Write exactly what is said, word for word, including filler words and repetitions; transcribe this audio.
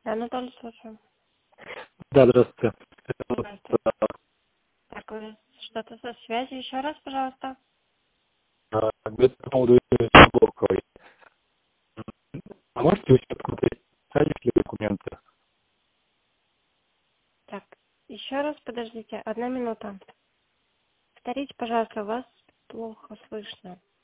Анатолий, слушаю. Да, здравствуйте. Здравствуйте. Так, вы что-то со связью. Еще раз, пожалуйста. А, Говорит по поводу Чебоковой. А можете вы еще посмотреть, ли документы? Так, еще раз, подождите, одна минута. Повторите, пожалуйста, вас плохо слышно.